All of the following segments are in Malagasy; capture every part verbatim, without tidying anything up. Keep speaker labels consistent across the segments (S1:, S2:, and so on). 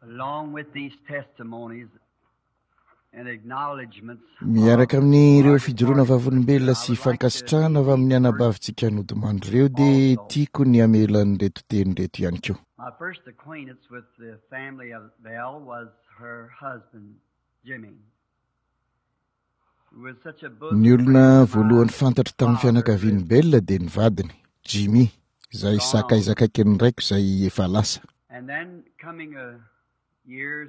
S1: Along with these testimonies and acknowledgments,
S2: miaraka amin'ireo fijoroana vavolombelona sy fankasitrahana avy amin'ny anabavintsika nodimandro ireo dia tiako ny amelan'reto teny reto ihany koa.
S1: my first acquaintance with the family of Bell was her husband, Jimmy. He was such a bosom
S2: ny olona
S1: friend of
S2: voalohany
S1: mine.
S2: fantatra tamin'ny fianakaviany Bell dia ny vadiny Jimmy, izay sakaizakaiky ny raiko izay efa lasa.
S1: And then coming a years,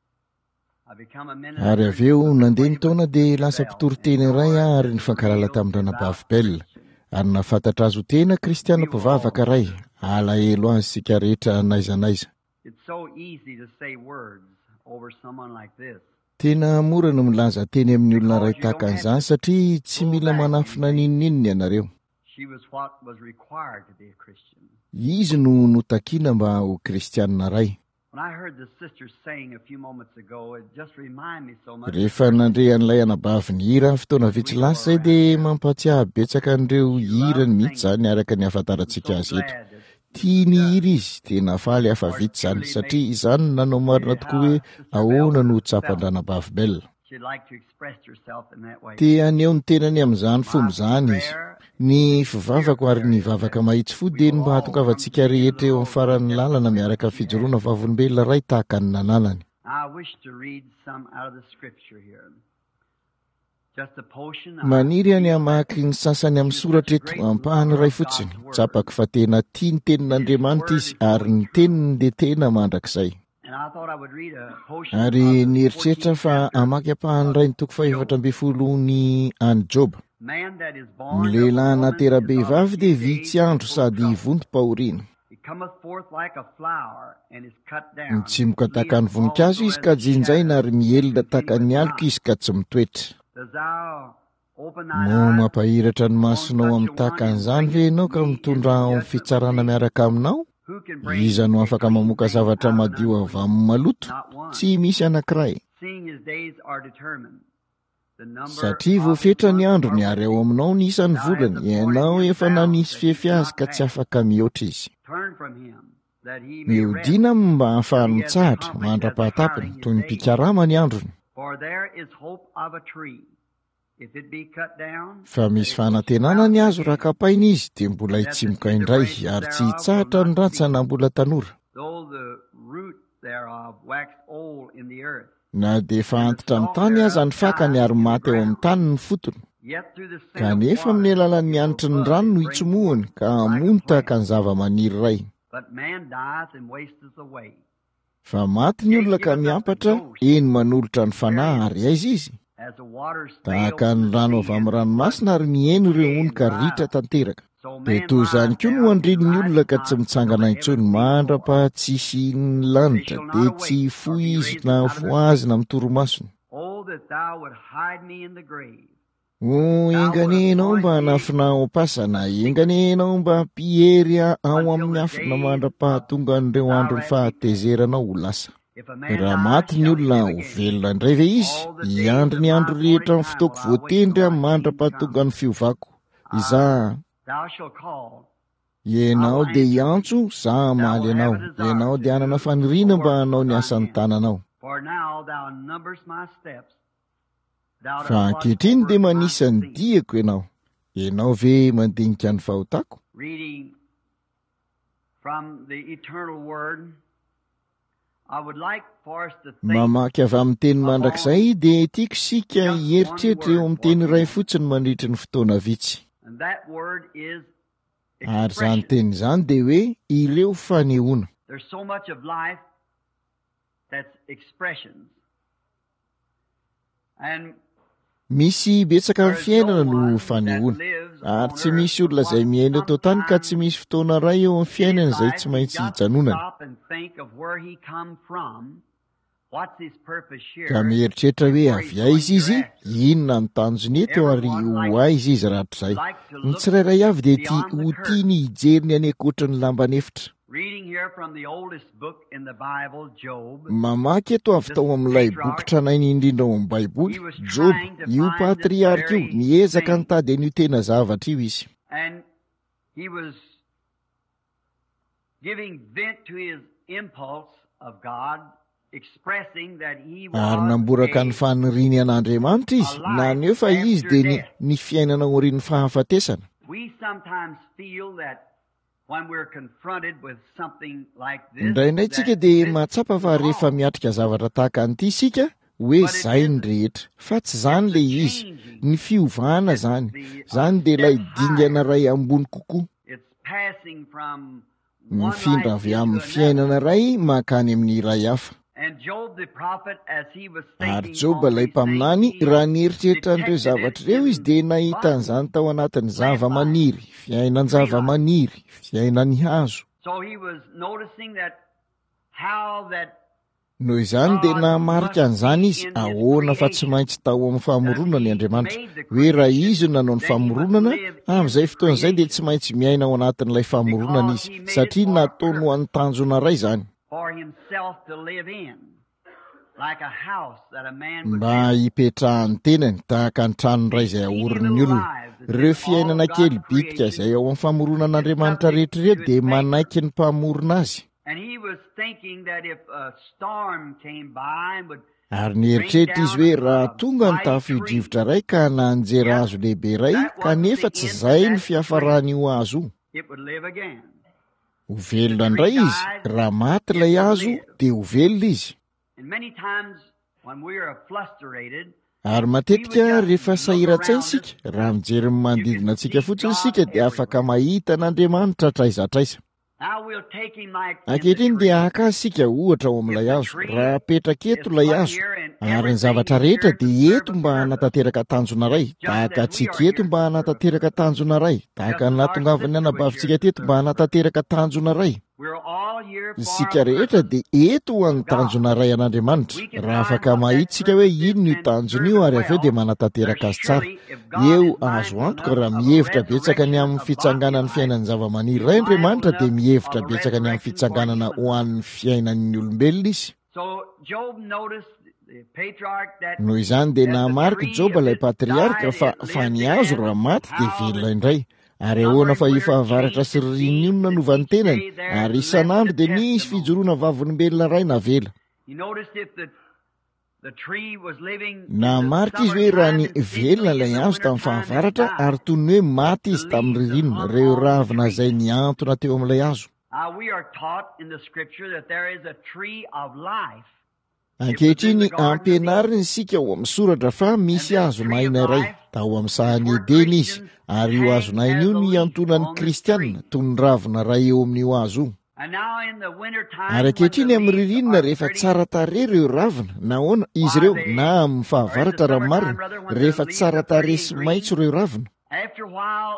S1: I become a minister.
S2: Ary avy eo nandeha ny taona dia lasa mpitory-teny iray ary nifankalala tamin'ny ranabavy Bell, ary nafantatra azy ho tena kristiana mpivavaka iray, alahelo azy sika rehetra naiza naiza.
S1: It's so easy to say words over someone like this.
S2: Tena mora no milaza teny amin'ny olona iray tahaka an'izany satria tsy mila manafina ninninony ianareo.
S1: She was what was required to be a Christian.
S2: Izy no notakiana mba ho kristianina iray.
S1: When I heard the sister saying a few moments ago, it just reminded me so much.
S2: Rehefa nandre an'ilay anabavy ny hira fotoana vitsy lasa izay dia mampatsiahy betsaka an'ireo hirany mihitsy izany araka ny ahafantarantsika azy eto. Tia ny hira izy, tena faly hafa vitsy izany satria izany nanao marina tokoa hoe ahoana no tsapan-dranabavy Bell.
S1: She'd like to express herself in that way.
S2: Tia aneo ny tenany amin'izany fomba izany izy. Ny fivavako ary ny vavaka mahitsy fo dia ny mba hahatongavantsika rehetra eo amin'ny faran'ny lalana miaraka fijoroana vavolombelona iray tahaka ny nananany.
S1: I wish to read some out of the scripture here. Just a portion.
S2: Maniry any hamaky ny sasany amin'ny soratra eto, ampahany iray fotsiny. Tsapako fa tena tia ny tenin'Andriamanitra izy ary ny teniny dia tena mandrakizay.
S1: And I thought I would read a portion.
S2: Ary nieritreritra fa hamaky ampahany iray ny toko fahaefatra ambin'ny folo ny any Job.
S1: Man that is
S2: Ny
S1: born of
S2: lehilahy
S1: woman
S2: nahatera-behivavy
S1: is
S2: dia
S1: of
S2: vitsy
S1: age
S2: andro sady
S1: full
S2: ivontom-pahoriana.
S1: He cometh forth like a flower and is cut
S2: Ny
S1: down.
S2: tsimoka tahaka ny voninkazo izy ka jinjaina ary mielona tahaka ny aloka izy ka tsy mitoetra.
S1: Does thou open thine
S2: No
S1: eyes?
S2: mampahiratra ny masonao amin'ny tahaka an'izany ve ianao ka mitondra ao amin'ny fitsarana miaraka aminao?
S1: Who can bring
S2: Iza no afaka mamoaka zavatra madio avy amin'ny maloto?
S1: not one?
S2: Tsy misy anankiray.
S1: Seeing his days are determined. The number
S2: Satria
S1: of
S2: voafetra
S1: his
S2: ny
S1: months
S2: androny
S1: are
S2: ary ao aminao ny isan'ny volany, ianao efa nanisy fefy azy ka tsy afaka mihoatra izy.
S1: turn from him, that he may rest.
S2: Mihodina mba ahafahany mitsahatra, mandra-pahatapiny, toy ny mpikarama ny androny.
S1: For there is hope of a tree. If it be cut down,
S2: Fa misy fanantenana ny azo raha kapaina izy dia mbola hitsimoka indray ary tsy hitsahatra ny ratsy na mbola tanora.
S1: though the root thereof wax old in the earth,
S2: Na dia efa antitra amin'ny tany aza ny fakany ary maty eo amin'ny tany ny fotony.
S1: yet through the sin of
S2: Kanefa amin'ny
S1: water,
S2: alalan'ny anitry ny rano no hitsomohany ka hamono tahaka ny zava-maniry iray.
S1: but man dieth and wasteth away.
S2: Fa maty ny olona ka miampatra, eny manolotra ny fanahy ary aiza izy?
S1: As the waters
S2: Tahaka
S1: fail
S2: ny
S1: to
S2: rano
S1: the
S2: avy amin'ny ranomasina ary mihaino ireo ony ka ritra tanteraka.
S1: so
S2: Dia
S1: man
S2: toy izany koa no andriny ny olona ka tsy mitsangana intsony mandra-pahatsisy ny lanitra dia tsy hifohy izy na fo azy na mitoromasony.
S1: Oh, that thou would hide me in the grave.
S2: O enganenao mba hanafina ao am-pasana, enganenao mba hampihery ao amin'ny afina mandra-pahatonga an'ireo andro ny fahatezeranao ho lasa.
S1: If a man
S2: Raha
S1: die,
S2: maty ny
S1: shall
S2: olona
S1: he
S2: ho
S1: live again?
S2: velona indray ve izy? Hiandry ny andro rehetra amin'ny fotoako voatendry amin'ny mandra-pahatonga ny fiovako. Iza,
S1: Thou shalt call.
S2: ianao dia hiantso, za maly anao. Ianao dia hanana faniriana mba hanao ny asan'ny tananao.
S1: For now thou numberest my steps. Thou dost
S2: Fa
S1: watch
S2: ankehitriny
S1: over
S2: dia
S1: my
S2: manisa ny
S1: feet.
S2: diako ianao. Ianao ve mandinika ny fahotako?
S1: Reading from the eternal word, I would like for us to think
S2: Mamaky avy amin'ny teny mandrakizay dia tiako sika hieritreritra eo amin'ny teny iray fotsiny mandritra ny fotoana vitsy.
S1: and that word is
S2: Ary izany
S1: expression.
S2: teny izany dia hoe ireo fanehoana.
S1: There's so much of life that's expressions. And
S2: Misy betsaka amin'ny
S1: there's
S2: fiainana
S1: no
S2: no
S1: one
S2: fanehoana.
S1: that lives
S2: Ary
S1: on
S2: tsy
S1: earth
S2: misy olona izay
S1: but
S2: miaina eto tany ka tsy misy fotoana iray eo amin'ny fiainana izay tsy maintsy
S1: He's got to
S2: hijanonana.
S1: stop and think of where he come from. What's his purpose here?
S2: Ka mieritreritra hoe avy aiza izy, inona ny tanjony eto ary ho aiza izy rahatrizay. Ny tsirairay avy dia tia ho tiany hijery ny any ankoatra ny lambanefitra.
S1: Reading here from the oldest book in the Bible, Job.
S2: Mamaky eto avy tao amin'ilay boky tranainy indrindra ao amin'ny Baiboly, Job, io patriarka io niezaka nitady an'io tena zavatra io izy.
S1: And he was giving vent to his impulse of God expressing that he
S2: ary namboraka ny
S1: was
S2: faniriany an'Andriamanitra izy na nefa izy dia ny, ny fiainana orian'ny fahafatesana.
S1: we sometimes feel that when we're confronted with something like this,
S2: indraindray tsika dia mahatsapa fa rehefa miatrika zavatra tahaka an'ity isika hoe zay ny rehetra, fa tsy zany le izy, ny fiovana zany zany dia ilay dingana ray ambony kokoa,
S1: it's passing from
S2: mifindra avy amin'ny fiainana ray makany amin'ny iray hafa.
S1: And Job the prophet, as he was
S2: Ary
S1: thinking
S2: Job
S1: on
S2: ilay
S1: these
S2: mpaminany
S1: things, he
S2: raha nieritreritra an'ireo
S1: detected
S2: zavatra
S1: it
S2: ireo
S1: in
S2: izy dia nahita an'izany tao anatin'ny zava-maniry, fiainan-java-maniry, fiainan'ny hazo.
S1: So he was noticing that how that
S2: Noho izany dia namarika an'izany izy ahoana fa tsy maintsy tao amin'ny famoronana ny Andriamanitra, hoe raha izy no nanao ny famoronana, amin'izay fotoan'izay dia tsy maintsy miaina ao anatin'ilay famoronana izy, satria nataony ho an'ny tanjona ray zany,
S1: for himself to live in, like a house that a man would
S2: mba hipetrahany tenany tahaka ny trano ray izay aorin'ny olona. Ireo fiainana kely bitika izay ao amin'ny famoronan'Andriamanitra rehetrarehetra dia manaiky ny mpamorona azy.
S1: And he was thinking that if a storm came by and would
S2: Ary nieritreritra izy hoe raha tonga ny tafio-drivotra ray ka nanjera hazo lehibe ray kanefa tsy zay ny fiafaran'io hazo io,
S1: it would live again.
S2: ho velona indray izy, raha maty ilay hazo dia ho velona izy.
S1: And many times when we are frustrated,
S2: Ary matetika rehefa sahiran-tsaina isika, raha mijery ny manodidina antsika fotsiny isika dia afaka mahita n'Andriamanitra traizatraisa.
S1: now we'll take him like
S2: Ankehitriny dia haka isika ohatra ao amin'ilay hazo, raha apetraka eto ilay hazo ary ny zavatra rehetra dia eto mba hanatanteraka tanjona ray, tahaka antsika eto mba hanatanteraka tanjona ray, tahaka ny nahatongavany anabavintsika teto mba hanatanteraka tanjona ray.
S1: we're all here for
S2: Isika rehetra dia eto ho an'ny tanjona ray an'Andriamanitra, raha afaka mahitsika hoe inona io tanjona io ary avy eo dia manatanteraka azy tsara. Eo azo antoka raha mihevitra betsaka ny amin'ny fitsanganan'ny fiainan'ny zava-maniry ray Andriamanitra dia mihevitra betsaka ny amin'ny fitsanganana ho an'ny fiainan'ny olombelona izy.
S1: So Job noticed the patriarch that
S2: Noho izany dia namarika Job ilay patriarika fa fa ny hazo raha maty dia velona indray, ary ahoana fa io fahavaratra sy ririnina io no nanovan'ny tenany, ary isan'andro dia nisy fijoroana vavolombelona ray navela.
S1: he noticed if the the tree was living
S2: Namarika izy hoe raha ny velona ilay hazo tamin'ny fahavaratra ary toy ny hoe maty izy tamin'ny ririnina, ireo ravina izay niantona teo amin'ilay hazo.
S1: Uh, we are taught in the scripture that there is a tree of life.
S2: Ankehitriny ampianarina isika ao amin'ny soratra fa misy hazo maina iray, tao amin'ny sahany Edena izy, ary io hazo maina io no iantonan'ny kristianina toy ny ravina ray eo amin'io hazo io.
S1: And now in the winter time,
S2: Ary ankehitriny amin'ny ririnina rehefa tsara tarehy ireo ravina, nahoana izy ireo na amin'ny fahavaratra raha marina, rehefa tsara tarehy sy maitso ireo ravina,
S1: after a while,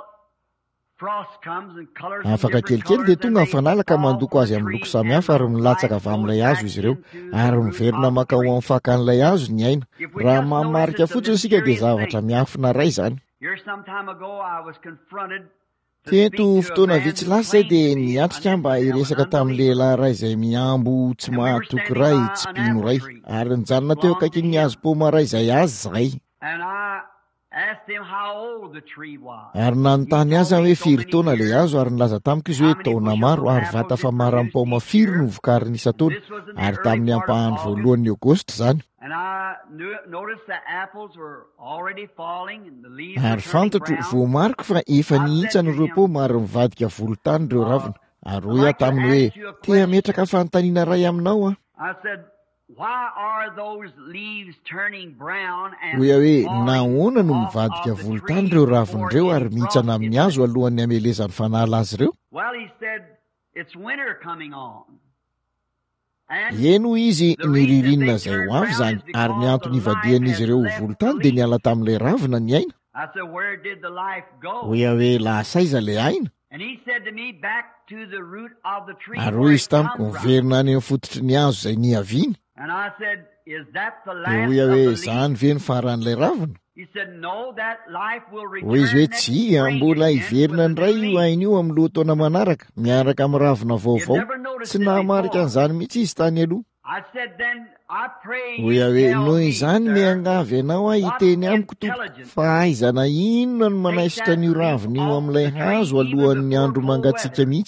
S1: frost comes and colors
S2: afaka kelikely dia tonga ny fanalaka mandoko azy amin'ny loko samihafa ary milatsaka avy amin'ilay hazo izy ireo, ary miverina maka ho amin'ny fakan'ilay hazo ny aina. Raha mamarika fotsiny isika dia zavatra miafina ray zany.
S1: Here some time ago I was confronted to
S2: Teto
S1: speak to a
S2: fotoana
S1: man
S2: vitsy
S1: who
S2: lasa izay dia
S1: claimed to be
S2: niatrika mba
S1: an
S2: hiresaka
S1: infidel,
S2: tamin'ny lehilahy ray izay miambo tsy mahatoky ray, tsy mpino ray, ary nijanona teo akaikin'ny hazo poma ray izay azy zay.
S1: and I asked him how old the tree was.
S2: Ary nanontany azy hoe firy taona ilay hazo, ary nilaza tamiko izy hoe taona maro, ary vata fa maram-paoma firy no vokariny isa-taona, ary tamin'ny ampahany voalohan'ny Aogositra zany.
S1: And I knew, noticed the apples were already falling and the leaves
S2: Ary
S1: were turning
S2: fantatro
S1: brown.
S2: voamariko fa efa nihintsana ireo paoma ary mivadika volontany ireo ravina. Ary hoy aho taminy hoe te hametraka fanontaniana ray aminao ah.
S1: I said, why are those leaves turning brown and
S2: Hoy aho hoe
S1: falling
S2: nahoana no
S1: off
S2: mivadika
S1: of the
S2: volontany
S1: tree
S2: ireo ravina ireo
S1: before
S2: ary
S1: it
S2: mihintsana
S1: frost
S2: amin'ny
S1: hit
S2: hazo
S1: them?
S2: alohan'ny hamelezany fanala azy ireo?
S1: Well, he said, it's winter coming on. And
S2: Eno izy ny ririnina izay ho avy zany, ary ny antony ivadian'izy ireo ho volontany dia niala tamin'ilay ravina ny aina.
S1: I said, where did the life go?
S2: Hoy aho hoe lahasaiza ilay aina?
S1: And he said to me, back to the root of the tree
S2: Ary
S1: where
S2: hoy
S1: it
S2: izy tamiko
S1: come from.
S2: miverina any amin'ny fototry ny hazo izay niaviany.
S1: And I said, is that the
S2: Dia
S1: last
S2: hoy aho
S1: of the
S2: hoe
S1: leaves?
S2: zany ve ny faran'ilay ravina?
S1: He said, no, that life will return
S2: Hoy izy hoe
S1: next
S2: tsy,
S1: spring
S2: mbola
S1: again
S2: hiverina
S1: with a
S2: indray
S1: new
S2: io
S1: leaf.
S2: aina io amin'ny lohataona manaraka, miaraka amin'ny ravina vaovao. Tsy nahamarika an'izany mihitsy izy tany aloha.
S1: I said, then I pray
S2: Hoy aho
S1: you
S2: hoe
S1: tell
S2: noho
S1: me,
S2: izany
S1: sir,
S2: miangavy ianao aho hiteny amiko tompoko, fa aizana inona no manaisitra ny ravina io amin'ilay hazo alohan'ny andro mangatsiaka mihitsy aza?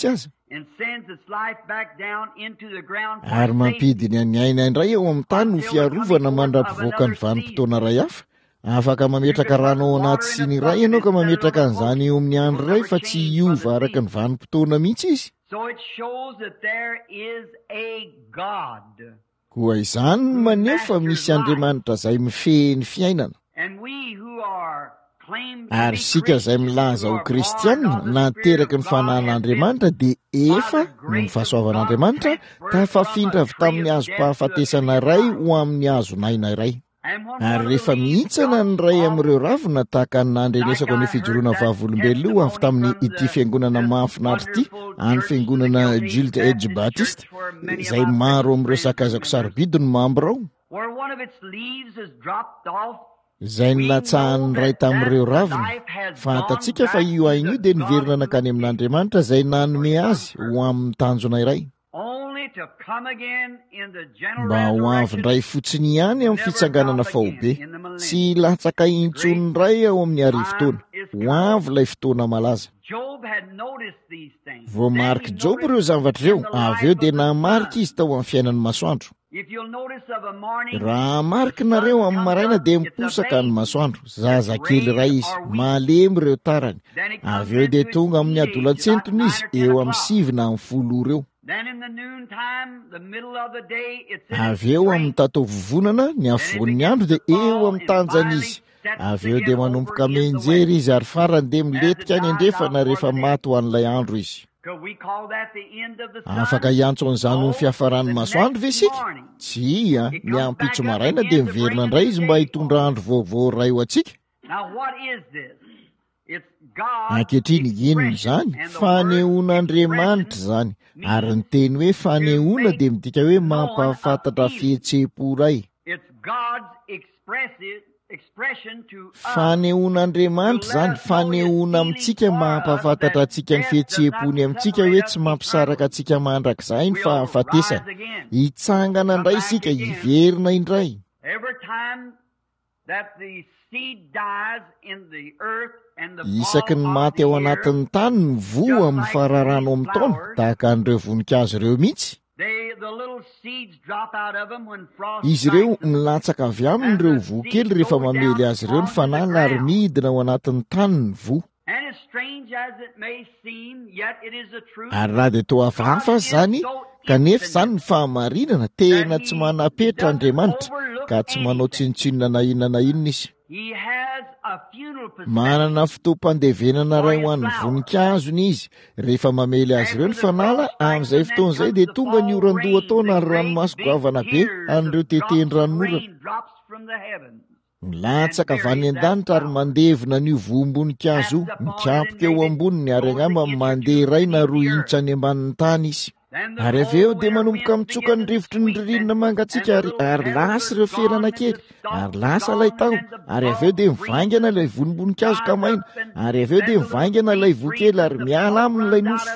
S1: and sends its life back down into the ground for
S2: ary
S1: safety.
S2: mampidiny ny aina indray eo amin'ny tany ho fiarovana mandrapivoaka ny vanim-potoana ray hafa. Afaka mametraka rano ao anaty siny iray ianao ka mametraka an'izany eo amin'ny andro iray fa tsy hiova araka ny vanim-potoana mihitsy izy.
S1: So it shows that there is a God.
S2: Koa izany maneho fa misy Andriamanitra izay mifehy ny fiainana.
S1: And we who are claimed to
S2: Ary
S1: be
S2: sika izay milaza ho kristianina nateraka ny fanan'Andriamanitra dia efa no ny fahasoavan'Andriamanitra tafafindra avy tamin'ny hazo pahafatesana iray ho amin'ny hazo naina iray. Ary rehefa mihitsana ny ray amin'ireo ravina tahaka ny nandrenesako ny fijoroana vavolombelona avy tamin'ny ity fiangonana mahafinaritra ity, any fiangonana Gild Edge Baptist, izay maro amin'ireo sakazako sarobidy no mambirao.
S1: where one of its leaves is dropped off.
S2: Izay nilatsahan'ny ray tamin'ireo ravina. Fantatsika fa io ainy io dia niverina nakany amin'Andriamanitra izay nanome azy ho amin'ny tanjona iray.
S1: Only to come again in the general
S2: Mba ho avy ndray fotsiny ihany amin'ny fitsanganana faobe, tsy latsaka intsony iray ao amin'ny arivo-taona. Ho avy ilay fotoana malaza.
S1: Job had noticed these things.
S2: Vao mariky Job ireo zavatra ireo, avy eo dia namarika izy tao amin'ny fiainan'ny masoandro.
S1: If you'll notice of a morning,
S2: Raha marika nareo amin'ny maraina dia miposaka ny masoandro. Zazakely iray izy, malemy ireo tarany. Avy eo dia tonga amin'ny adolatsentony izy, eo amin'ny sivy na amin'ny folo ora eo.
S1: then in the noontime, the middle of the day, it's in
S2: Avy eo amin'ny tatovovonana, ny afovoan'ny andro dia eo amin'ny tanjany izy. Avy eo dia manomboka menjery izy ary farany dia miletika any andrefana rehefa maty ho an'ilay andro izy.
S1: Could we call that the end of the sun?
S2: Afaka iantso an'izany ho ny fiafaran'ny masoandro ve sika? Tsy a, miampitso maraina dia miverina indray izy mba hitondra andro vaovao ray ho antsika.
S1: Now what is this? It's God.
S2: Ankehitriny inona izany? Fanehoan'Andriamanitra izany. Ary ny teny hoe fanehoana dia midika hoe mampahafantatra fihetseham-po iray.
S1: It's God's expressive expression to us.
S2: Fanehoan'Andriamanitra izany, fanehoana amintsika mampahafantatra antsika ny fihetseham-pony amintsika hoe tsy mampisaraka antsika mandrakizay ny fahafatesana. Hitsangana indray isika, hiverina indray.
S1: Every time that the seed dies in the earth and the
S2: Isaky ny
S1: fall of
S2: maty
S1: the
S2: ao
S1: year,
S2: anatin'ny tany ny voa amin'ny fararano amin'ny taona, tahaka an'ireo voninkazo ireo mihitsy.
S1: they the little seeds drop out of them when frost
S2: Izy ireo
S1: strikes them.
S2: milatsaka avy aminy ireo voa kely rehefa mamely azy ireo ny fanahy ary midina ao anatin'ny tany ny voa.
S1: And as strange as it may seem, yet it is the truth.
S2: Ary raha dia toa hafahafa azy izany, kanefa izany ny fahamarinana tena tsy manapetra Andriamanitra ka tsy manao tsinotsinona na inona na inona izy.
S1: He has a funeral procession.
S2: Manana fotoam-pandevenana ray ho an'ny voninkazony izy. Rehefa mamely azy ireo ny fanala, amin'izay fotoana izay dia tonga ny oran-doha taona ary ranomaso goavana be an'ireo teteny ranon'orana.
S1: Rain drops from the heavens.
S2: Milatsaka avy any an-danitra ary mandevina n'io voam-boninkazo io, mikapoka eo amboniny ary angamba mandeha iray na roa initra any ambanin'ny tany izy. Ary avy eo dia manomboka mitsoka ny rivotry ny ririnina mangatsiaka ary ary lasa ireo felana kely, ary lasa ilay taho, ary avy eo dia mivaingana ilay vonim-boninkazo ka maina, ary avy eo dia mivaingana ilay voa kely ary miala amin'ilay nofo.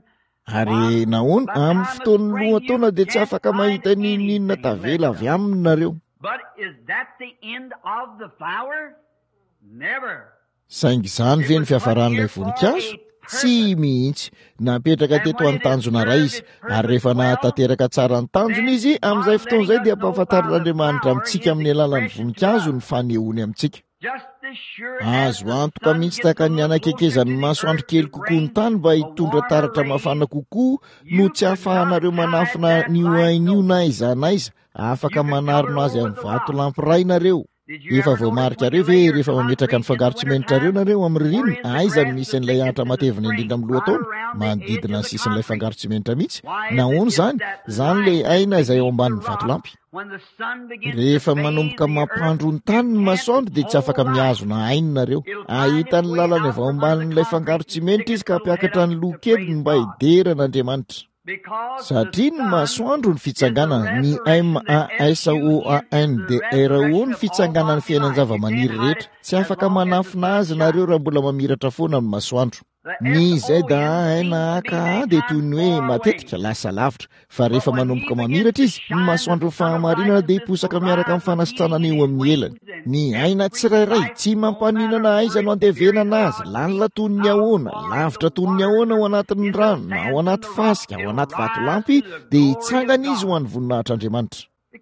S2: Ary nahoana amin'ny fotoan'ny lohataona dia tsy afaka mahita n'inona tavela avy aminy nareo.
S1: But is that the end of the flower? Never.
S2: Saingy izany ve ny fiafaran'ilay voninkazo? Tsy mihitsy. Napetraka teto amin'ny tanjona iray izy, ary rehefa nahatanteraka tsara ny tanjona izy, amin'izay fotoana izay dia ampahafantarin'Andriamanitra amintsika amin'ny alalan'ny voninkazo ny fanehoany amintsika.
S1: Just as sure
S2: Azo antoka mihitsy tahaka ny anakekezan'ny masoandro kely kokoa ny tany mba hitondra taratra mafana kokoa no tsy ahafahanareo manafina n'io ain'io na aiza na aiza, afaka manarona azy amin'ny vato lampiray nareo. Efa voamarika reo ve rehefa mametraka ny fangaron-tsimenitra reo nareo amin'ny ririnina, aiza no misy an'ilay antra matevina indrindra amin'ny lohataona, manodidina ny sisin'ilay fangaron-tsimenitra mihitsy. Nahoana izany? Izany ilay aina izay ao ambanin'ny vatolampy.
S1: when the sun begins
S2: Rehefa
S1: to fade,
S2: manomboka
S1: the
S2: mampandro ny
S1: earth
S2: tany ny masoandro dia tsy afaka mihazo na ainy nareo. Ahita ny lalany avy ao ambanin'ilay fangaron-tsimenitra izy ka hampiakatra ny loha kely mba hideran'Andriamanitra.
S1: because
S2: Satria ny masoandro ny fitsanganana, ny M A S O A N D R O ny fitsanganan'ny fiainan'ny zava-maniry rehetra. Tsy afaka manafina azy nareo raha mbola mamiratra foana ny masoandro. Ny Z A N A K A dia toy ny hoe matetika lasa lavitra, fa rehefa manomboka mamiratra izy, ny masoandro ny fahamarinana dia hiposaka miaraka amin'ny fanasitranana eo amin'ny elany. ny aina tsirairay tsy mampaninana aiza no andevenana azy lanyla toy ny ahoana lavitra toy ny ahoana ao anatin'ny rano na ao anaty fasika ao anaty vatolampy dia hitsangana izy ho an'ny voninahitr'Andriamanitra.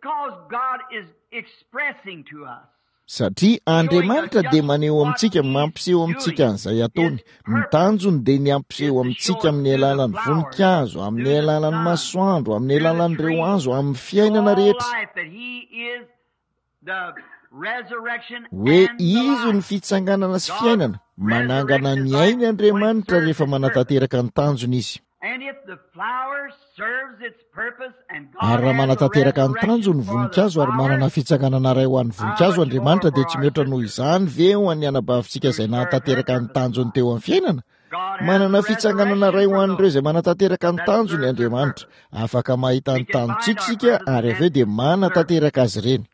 S2: Satria Andriamanitra dia maneho amintsika mampiseho amintsika an'izay ataony. Ny tanjony dia ny ampiseho amintsika amin'ny alalan'ny voninkazo, amin'ny alalan'ny masoandro, amin'ny alalan'ireo hazo, amin'ny fiainana rehetra. Hoe izy ny fitsanganana sy fiainana, manangana ny ainy Andriamanitra rehefa manatanteraka ny tanjony izy. Ary raha manatanteraka ny tanjony voninkazo ary manana fitsanganana iray ho an'ny voninkazo Andriamanitra dia tsy mihoatra noho izany ve ho an'ny anabavintsika izay nanatanteraka ny tanjony teo amin'ny fiainana? Manana fitsanganana iray ho an'ireo izay manatanteraka ny tanjony Andriamanitra. Afaka mahita ny tanjontsika isika ary avy eo dia manatanteraka azy ireny.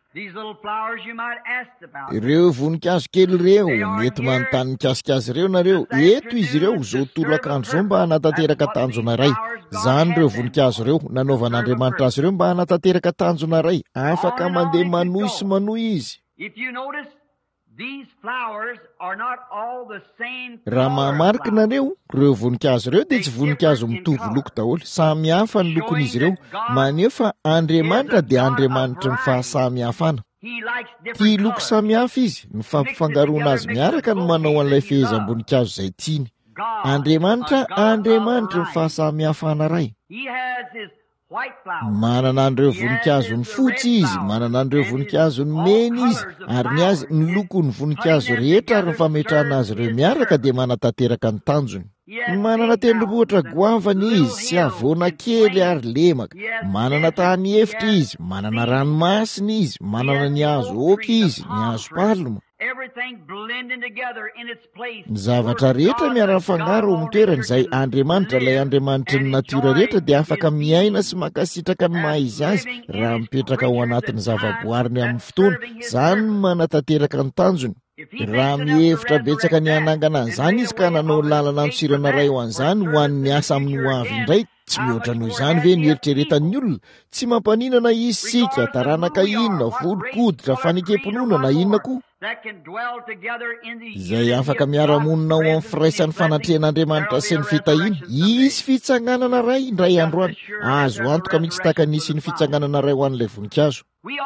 S2: Ireo voninkazo kely ireo mety manontany mikasika ireo nareo, eto izy ireo zao tolakandro zao mba hanatanteraka tanjona iray. Zany ireo voninkazo ireo nanaovan'Andriamanitra azy ireo mba hanatanteraka tanjona iray, afaka mandeha manohy sy manohy izy. Raha mahamarika nareo, ireo voninkazo ireo dia tsy voninkazo mitovy loko daholo, samy hafa ny lokon'izy ireo, maneho fa Andriamanitra dia Andriamanitra ny fahasamihafana. Tia loko samy hafa izy, ny fampifangaroana azy miaraka no manao an'ilay fehezam-boninkazo izay tiany. Andriamanitra, Andriamanitra ny fahasamihafana iray. Manana an'ireo voninkazo ny fotsy izy, manana an'ireo voninkazo ny mena izy, ary ny azy ny lokon'ny voninkazo rehetra ary ny fametrahana azy ireo miaraka dia manatanteraka ny tanjony. Manana tendrombohitra goavana izy sy havoana kely ary lemaka, manana tany efitra izy, manana ranomasina izy, manana ny hazo oky izy, ny hazo palma. Ny zavatra rehetra miara-mifangaro amin'ny toerany izay Andriamanitra, ilay Andriamanitra ny natiora rehetra dia afaka miaina sy makasitraka ny maha izy azy raha mipetraka ao anatin'ny zavaboariny amin'ny fotoana, izany manatanteraka ny tanjony. Raha mihevitra betsaka ny hanangana an'izany izy ka nanao lalana antsirana iray ho an'izany ho an'ny asa amin'ny ho avy indray, tsy mihoatra noho izany ve ny eritreretan'ny olona? Tsy mampaninana izy sika, taranaka inona, vodikoditra, fanikemponona na inona koa izay afaka miara-monina ao amin'ny firaisan'ny fanatrehan'Andriamanitra sy ny fitahiana. Isy fitsanganana iray indray androany, azo antoka mihitsy tahaka nisy ny fitsanganana iray ho an'ilay voninkazo.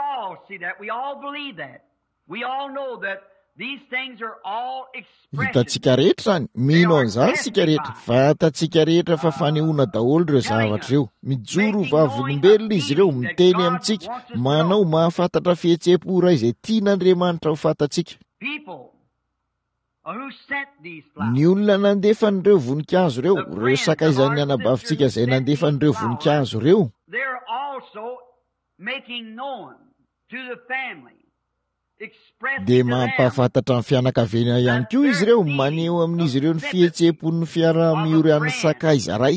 S2: Hitantsika rehetra zany, mino an'izany sika rehetra, fantatsika rehetra fa fanehoana daholo ireo zavatra ireo. Mijoro vavolombelona izy ireo, miteny amintsika, manao mahafantatra fihetseham-po iray izay tian'Andriamanitra ho fantatsika. Ny olona nandefan'ireo voninkazo ireo, ireo sakaizan'ny anabavintsika izay nandefan'ireo voninkazo ireo, dia mampahafantatra ny fianakaviana ihany koa izy ireo, maneho amin'izy ireo ny fihetseham-pon'ny fiaraha-mioran'ny sakaiza iray,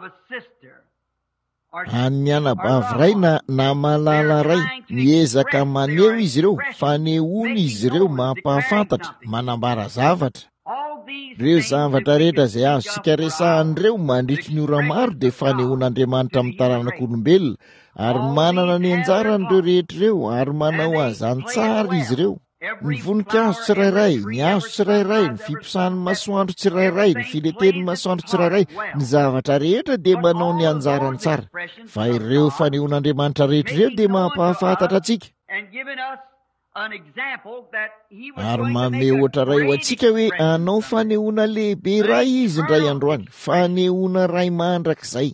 S2: an'ny anabavy iray na, na malala iray. Miezaka maneho izy ireo, fanehoany izy ireo mampahafantatra, manambara zavatra. Ireo zavatra rehetra izay azontsika resahan'ireo mandritry ny ora maro dia fanehoan'Andriamanitra amin'ny taranak'olombelona, ary manana ny anjaran'ireo rehetra ireo ary manao an'izany tsara izy ireo. Ny voninkazo tsirairay, ny hazo tsirairay, ny fiposahan'ny masoandro tsirairay, ny fileten'ny masoandro tsirairay, ny zavatra rehetra dia manao ny anjarany tsara. Fa ireo fanehoan'Andriamanitra rehetra ireo dia mampahafantatra antsika ary manome ohatra iray ho antsika hoe anao fanehoana lehibe iray izy indray androany, fanehoana iray mandrakizay.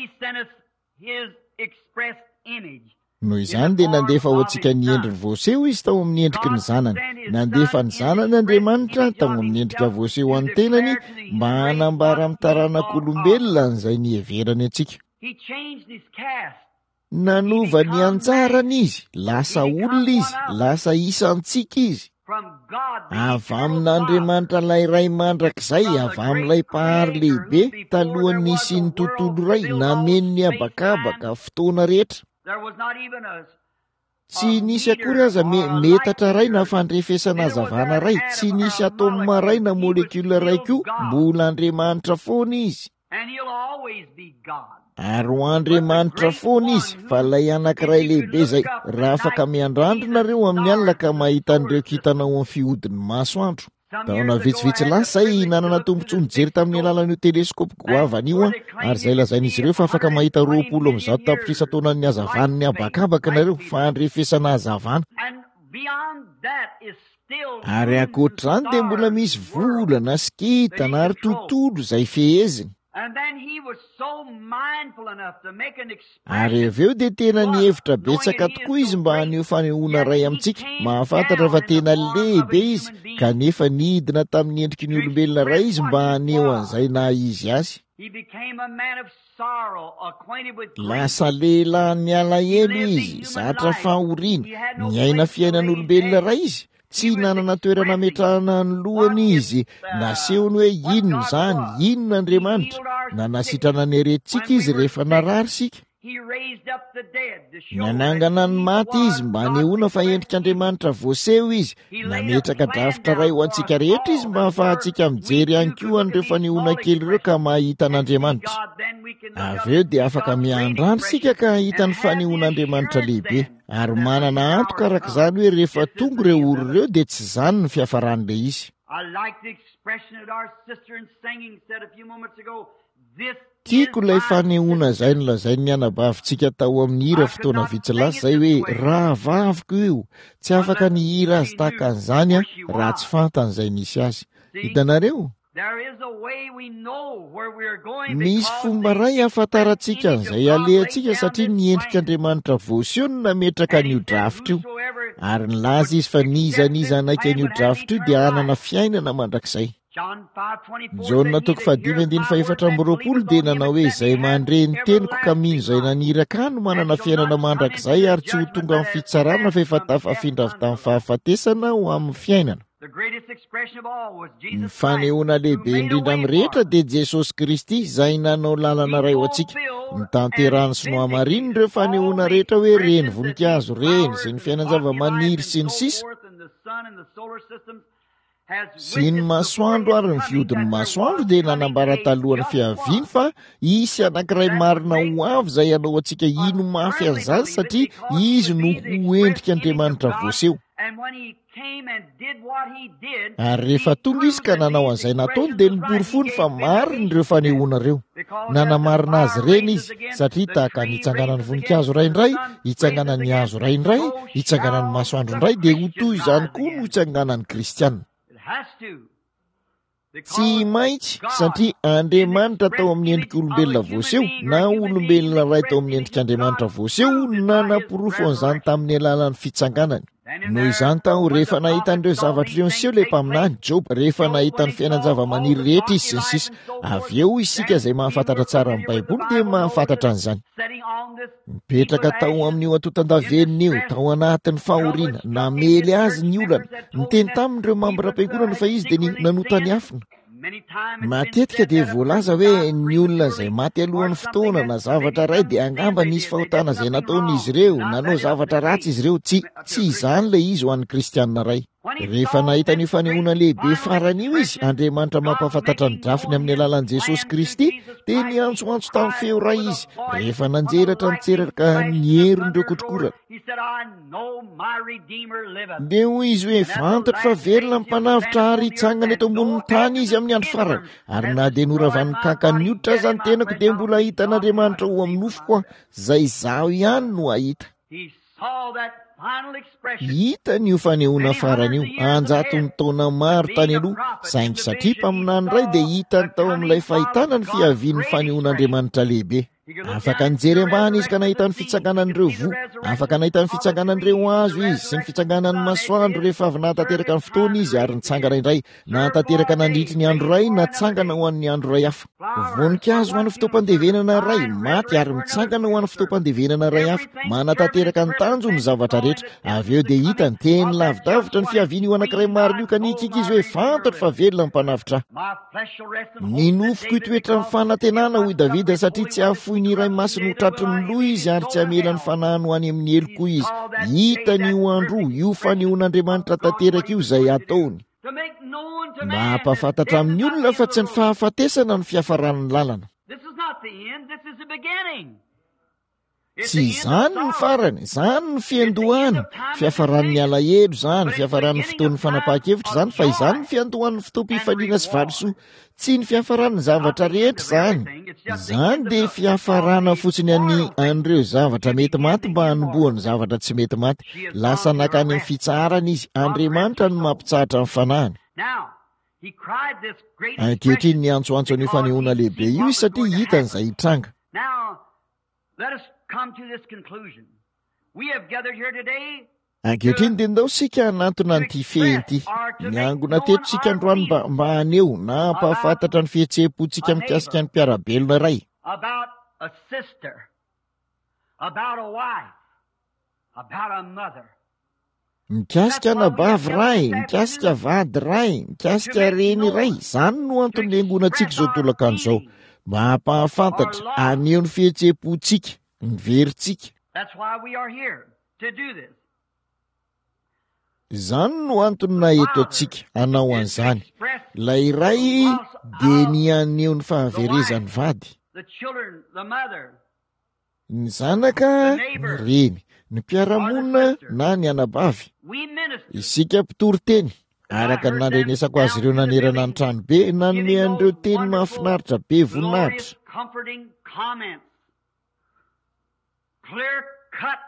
S2: Noho izany dia nandefa ho antsika ny endriny voaseho izy tao amin'ny endriky ny zanany. Nandefa ny zanany Andriamanitra tao amin'ny endrika voaseho an'ny tenany mba hanambara amin'ny taranak'olombelona an'izay nieverany antsika. Nanova ny anjarany izy, lasa olona izy, lasa isantsika izy. Avy amin'Andriamanitra ilay iray mandrakizay, avy amin'ilay pahary lehibe talohan'ny nisian'ny tontolo iray, nameny ny abakabaka fotoana rehetra. Tsy nisy akory aza me, metatra iray na fandrefesana hazavana iray, tsy nisy atôma iray na molekula iray koa, mbola Andriamanitra foana izy.
S1: And he'll always be God.
S2: Ary ho Andriamanitra foana izy, fa ilay anankiray lehibe zay raha afaka miandrandrinareo amin'ny alina ka mahita an'ireo kitana ao amin'ny fihodin'ny masoandro. Taona vitsivitsy lasa zay nanana tombontsoa nijery tamin'ny alalan'io teleskopa goavana io a, ary zay lazain'izy ireo fa afaka mahita roapolo amin'ny zato tapitrisa taona ny hazavan'ny abakabaka nareo fa andrefesana hazavana.
S1: And beyond that is still
S2: Ary ankoatr'izany dia mbola misy volana sy kintana ary tontolo izay feheziny.
S1: And then he was so mindful enough to make an
S2: Ary
S1: expression.
S2: avy eo dia tena nihevitra betsaka tokoa izy mba haneho fanehoana ray amintsika, mahafantatra fa tena lehibe izy, kanefa nidina tamin'ny endriky ny olombelona ray izy mba haneho an'izay na izy azy.
S1: He became a man of sorrow, acquainted with grief.
S2: Lasa lehilahy nialahelo izy, zatra fahoriana, niaina fiainan'olombelona ray izy. Tsy nanana toerana metrahana ny lohany izy, nasehony hoe inona izany, inona Andriamanitra, na nasitrana ny herentsika izy rehefa narary sika.
S1: He raised up the dead to show
S2: Nanangana ny maty izy mba hanehoana fa endrik'Andriamanitra voaseho izy, nametraka drafitra ray ho antsika rehetra izy mba ahafahantsika mijery ihany koa an'ireo fanehoana kely ireo ka mahita an'Andriamanitra.
S1: God, then we can look
S2: Avy eo dia afaka miandrandro sika ka hita ny fanehoan'Andriamanitra lehibe, ary manana antoka arak'izany hoe rehefa tonga ireo oro ireo dia tsy izany ny fiafaran'ilay izy.
S1: I like the expression that our sister in singing said a few moments ago. This
S2: Tiako ilay fanehoana izay nolazain'ny mianabavintsika tao amin'ny hira fotoana vitsy lasa zay hoe raha vaviko io, tsy afaka ny hira azy tahaka an'izany a raha tsy fantan'izay nisy azy. Hitanareo?
S1: there is a way we know where we are going.
S2: Misy
S1: because
S2: fomba ray ahafantarantsika an'izay alehantsika satria ny endrik'Andriamanitra voaseho no nametraka an'io drafitra io. Ary nilaza izy fa niza niza anaiky an'io drafitra io dia hanana fiainana mandrakizay.
S1: John five twenty-four
S2: Jona toko fadimy andiny faefatra amby roapolo dia nanao hoe izay mandre ny teniko ka mino izay naniraka no manana fiainana mandrakizay ary tsy ho tonga amin'ny fitsarana fa efa tafafindra avy tamin'ny fahafatesana ho amin'ny fiainana.
S1: the greatest expression of all was
S2: Ny
S1: Jesus Christ,
S2: fanehoana lehibe indrindra amin'ny rehetra dia Jesosy Kristy izay nanao lalana ray ho antsika. Nitanterahany sy nohamarininy ireo fanehoana rehetra hoe reny voninkazo, reny sy ny fiainan zava-maniry sy ny sisa. Sy ny masoandro ary ny fiodin'ny masoandro dia nanambara talohan'ny fiaviany fa isy anankiray marina ho avy izay hanao antsika ino mafy an'izany satria izy no ho endrik'Andriamanitra voaseho. Ary rehefa tonga izy ka nanao an'izay nataony dia nibory fony fa mariny ireo fanehoana ireo. Nanamarina azy reny izy satria tahaka ny hitsanganan'ny voninkazo ray indray, hitsanganan'ny hazo ray indray, hitsanganan'ny masoandro indray dia ho toy izany koa no hitsanganan'ny Kristianina. Tsy maintsy satria Andriamanitra tao amin'ny endrika olombelona voaseho na olombelona ray tao amin'ny endrik'Andriamanitra voaseho nanapirofo an'izany tamin'ny alalan'ny fitsanganany. Noho izany tao rehefa nahita an'ireo zavatra ireo niseho ilay mpaminany Job, rehefa nahita ny fiainan-java-maniry rehetra izy sy ny sisa. Avy eo isika izay mahafantatra tsara amin'ny Baiboly dia mahafantatra an'izany. Mipetraka tao amin'io atotan-davenina io, tao anatin'ny fahoriana, namely azy ny olana. Niteny tamin'ireo mambram-piangonana fa izy dia nanotany afina. Matetika dia voalaza hoe ny olona izay maty alohan'ny fotoana na zavatra ray dia angamba nisy fahotana izay nataon'izy ireo, nanao zavatra ratsy izy ireo. Tsy tsy izany ilay izy ho an'ny Kristianina ray. Rehefa nahita ny fanehoana lehibe faran'io izy, Andriamanitra mampafantatra ny drafiny amin'ny alalan'i Jesosy Kristy, dia niantsoantso tamin'ny feo ray izy rehefa nanjeratra nitseraka ny herin'ireo kotrokorana. Dia hoy izy hoe fantatra fa velona ny mpanavitra ary hitsangana eto ambonin'ny tany izy amin'ny andro farany. Ary na dia noravan'ny kankany hoditra aza ny tenako dia mbola hita an'Andriamanitra ho amin'ny nofoko izay izaho ihany no ahita. Hita ny fanehoana faran'io anjato ny taona maro tany aloha, saingy satria mpaminany ray dia hita ny tao amin'ilay fahitana ny fiavian'ny fanehoan'Andriamanitra lehibe. Afaka nijery ambany izy ka nahita ny fitsanganan'ireo vo, afaka nahita ny fitsanganan'ireo hazo izy sy ny fitsanganan'ny masoandro rehefa avy natanteraka ny fotoana izy ary nitsangana indray, natanteraka nandritry ny andro ray natsangana ho an'ny andro ray hafa. Voninkazo ho an'ny fotoam-pandevenana ray maty ary mitsangana ho an'ny fotoam-pandevenana ray hafa, manatanteraka ny tanjo ny zavatra rehetra. Avy eo dia hita ny teny lavidavitra ny fiaviany io anankiray marina io ka nikika izy hoe fantatra fa velona ny mpanavitra. Ny nofoko itoetra ny fanantenana hoy Davida satria tsy afoy ny iray masiny ho tratry ny loha izy ary tsy hamela ny fanahany ho any amin'ny elo koa izy. Hita ny io andro io fanehoan'Andriamanitra tanteraka io izay ataony. Mampafantatra amin'ny olona fa tsy ny fahafatesana ny fiafaran'ny lalana.
S1: the end. This is the beginning.
S2: Tsy izany ny farany, izany ny fiandohana, fiafaran'ny alahelo izany, fiafaran'ny fotoan'ny fanapahan-kevitra izany, fa izany ny fiandohan'ny fotoam-pifaliana sy valisoa, tsy ny fiafaran'ny zavatra rehetra izany. Izany dia fiafarana fotsiny any an'ireo zavatra mety maty mba hanombohany zavatra tsy mety maty. Lasa nakany amin'ny fitsarana izy, Andriamanitra no mampitsahatra amin'ny fanahany. Ankehitriny ny antsoantso an'io fanehoana lehibe io izy satria hitan'izay hitranga.
S1: Let us come to this conclusion. We have gathered here today.
S2: Ankehitriny dia ndao sika hanantona n'ity fehity. Miangona teto sika androany mba mba haneho na hampahafantatra ny fihetseham-pontsika mikasika ny mpiarabelona iray.
S1: About a sister, about a wife, about a mother.
S2: Mikasika anabavy ray, mikasika vady ray, mikasika reny ray. Izany no antony liangonantsika izao tolakandro izao. Mba hampahafantatra aneho ny fihetseham-pontsika, ny verintsika.
S1: That's why we are here to do this.
S2: Izany no antony na eto antsika hanao an'izany. Ilay iray dia ny aneho ny fahaverezan'ny vady,
S1: The children, the mother,
S2: ny zanaka, ny reny, ny mpiaramonina na ny anabavy.
S1: we minister.
S2: Isika mpitory teny araka ny nandrenesako azy ireo nanerana ny trano be, nanome an'ireo teny mahafinaritra be voninahitra.
S1: Glorious, comforting comments. Clear cut.